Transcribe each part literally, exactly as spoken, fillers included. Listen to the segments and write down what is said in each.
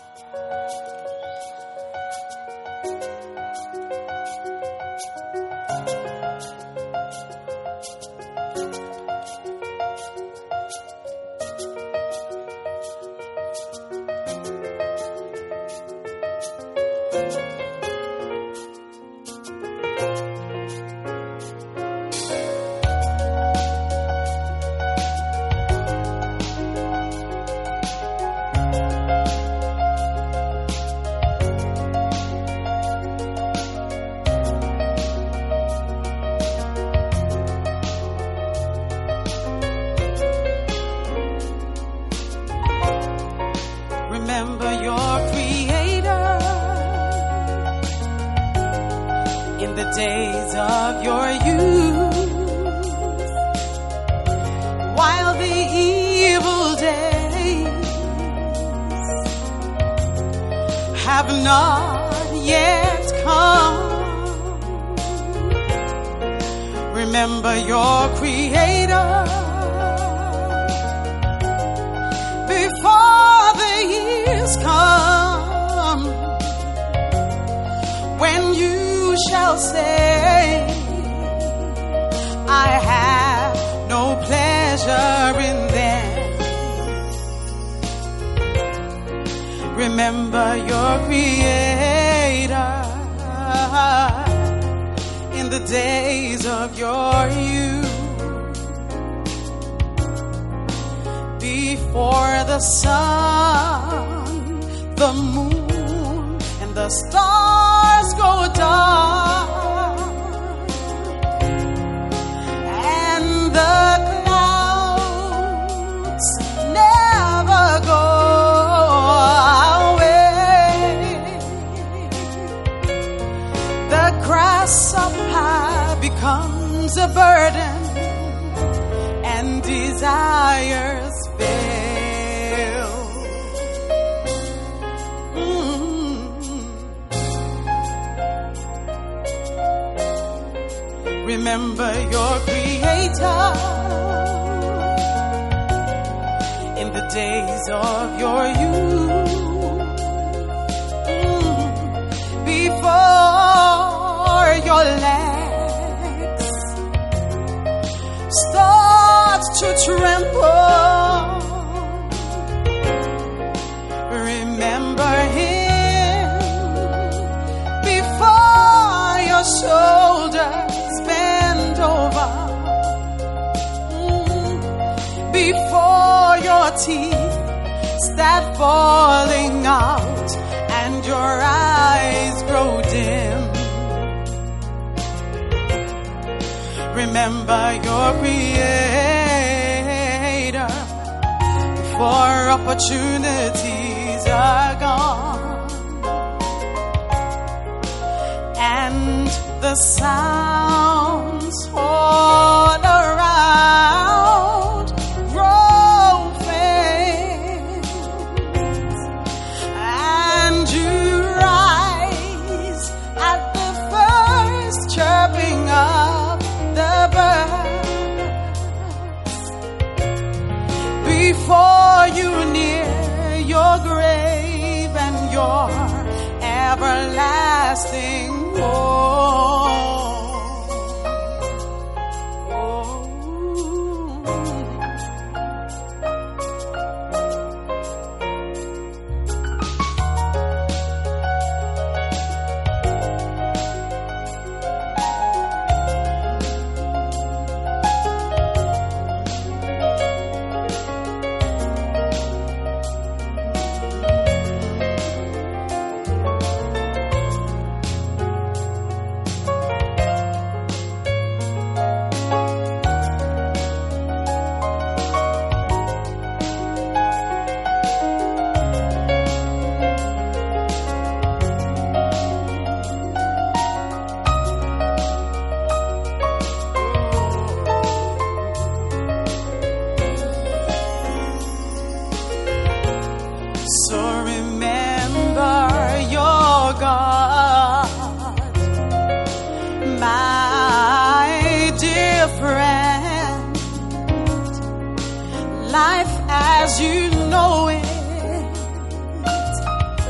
Remember your Creator in the days of your youth, while the evil days have not yet come. Remember your Creator before the years come, when you shall say, I have no pleasure in them. Remember your Creator in the days of your youth, before the sun, the moon, and the stars go dark, and the clouds never go away. The grasshopper becomes a burden, and desires fail. Mm-hmm. Remember your Creator in the days of your youth, mm-hmm. before your legs start to tremble. Remember Him before your shoulders bend over, mm, before your teeth start falling out and your eyes grow dim. Remember your Creator before opportunities are gone, and the sounds all around grow faint, and you rise at the first chirping of the birds, before you near your grave and your everlasting home. Life as you know it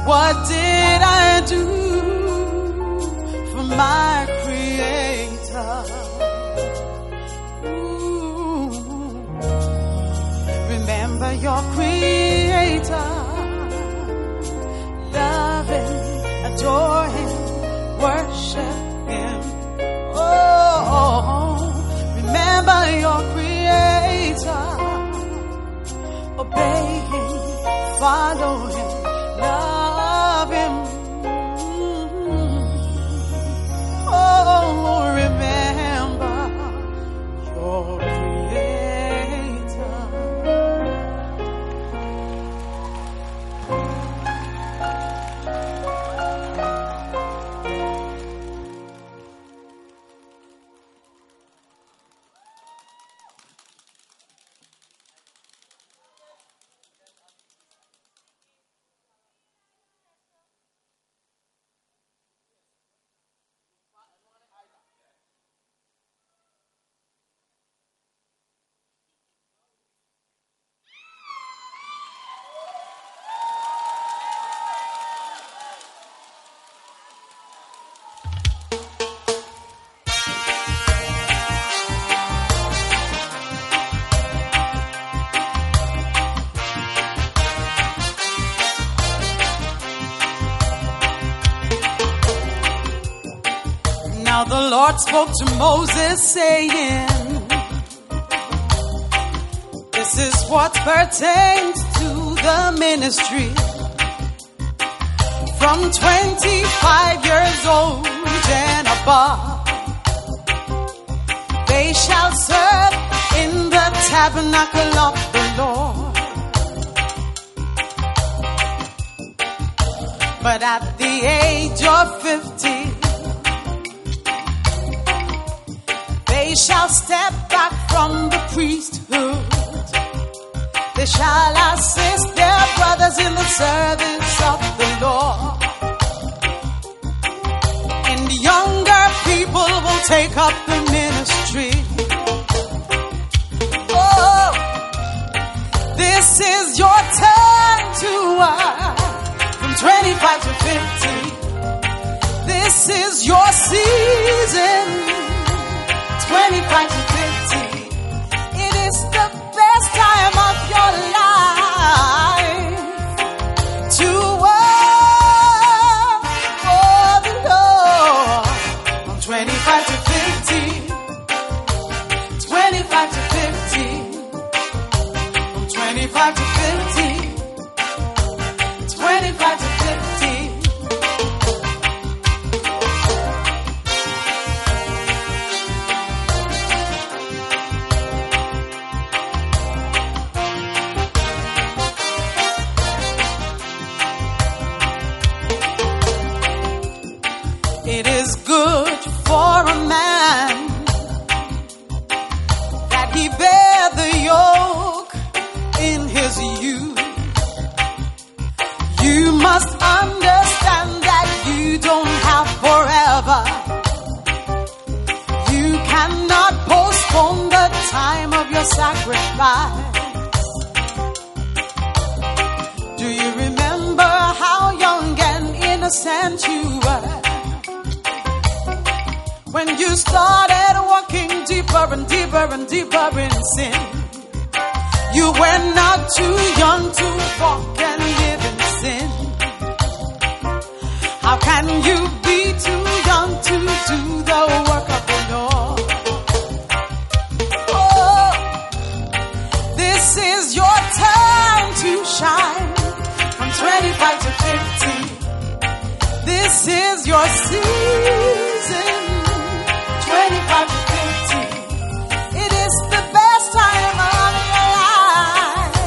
What did I do for my Creator? Ooh. Remember your Creator. Love Him, adore Him, worship Him. Oh, remember your Creator. Obey Him, follow Him, love Him. Oh, remember your Creator. Now the Lord spoke to Moses saying, this is what pertains to the ministry. From twenty-five years old and above, they shall serve in the tabernacle of the Lord. But at the age of fifty, they shall step back from the priesthood. They shall assist their brothers in the service of the Lord. And younger people will take up the ministry. Oh, this is your turn to work. From twenty-five to fifty, this is your season. twenty-five to fifty, it is the best time of your life to work for the Lord. From twenty-five to fifty, twenty-five to fifty, from twenty-five to fifty, twenty-five to fifty. It is good for a man that he bear the yoke in his youth. You must understand that you don't have forever. You cannot postpone the time of your sacrifice. Do you remember how young and innocent you were when you started walking deeper and deeper and deeper in sin? You were not too young to walk and live in sin. How can you be too young to do the work of the Lord? Oh, this is your time to shine. From twenty-five to fifty, this is your season. twenty-five to fifty, it is the best time of your life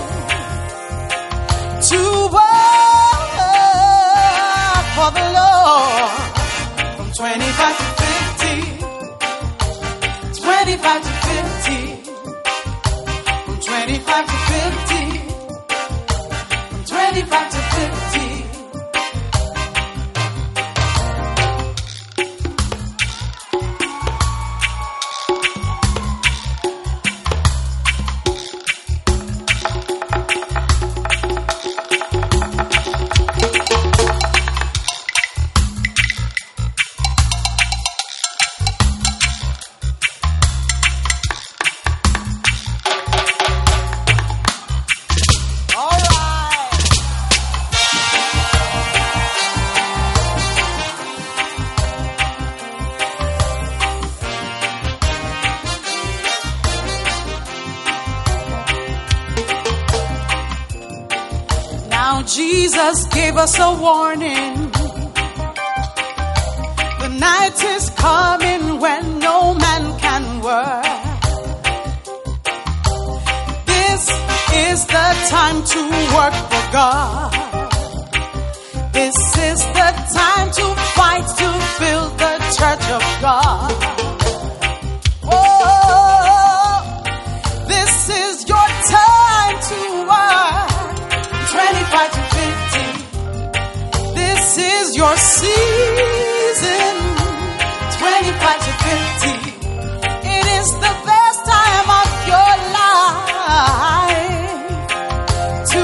to work for the Lord. From twenty-five to fifty, twenty-five to fifty, from twenty-five to fifty, from twenty-five to fifty. Jesus gave us a warning. The night is coming when no man can work. This is the time to work for God. This is the time to fight to build the church of God. Oh, this is your time to work. twenty-five to fifty. This is your season. twenty-five to fifty. It is the best time of your life to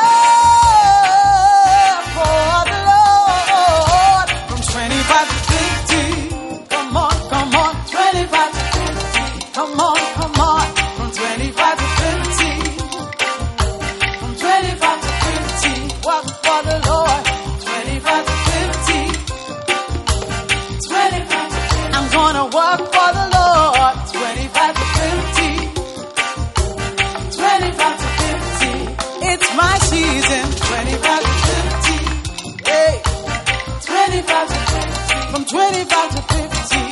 work for the Lord. From twenty-five to fifty. Come on, come on. twenty-five to fifty. Come on, come on. From twenty-five to fifty. From twenty-five to fifty. Work for the Lord. twenty-five to fifty. twenty-five to fifty. I'm gonna work for the Lord. twenty-five to fifty. twenty-five to fifty. It's my season. twenty-five to fifty. Hey. twenty-five to fifty. From twenty-five to fifty.